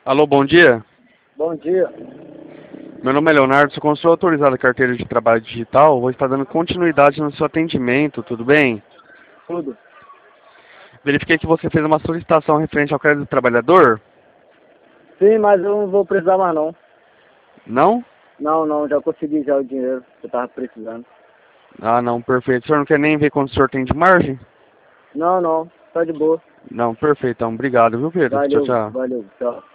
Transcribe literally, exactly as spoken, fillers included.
Alô, bom dia. Bom dia. Meu nome é Leonardo, sou consultor autorizado da carteira de trabalho digital. Vou estar dando continuidade no seu atendimento, tudo bem? Tudo. Verifiquei que você fez uma solicitação referente ao crédito do trabalhador. Sim, mas eu não vou precisar mais não. Não? Não, não, já consegui já o dinheiro que eu tava precisando. Ah, não, perfeito. O senhor não quer nem ver quanto o senhor tem de margem? Não, não, tá de boa. Não, perfeito. Então, obrigado, viu, Pedro? Tchau, Valeu, tchau. valeu, tchau.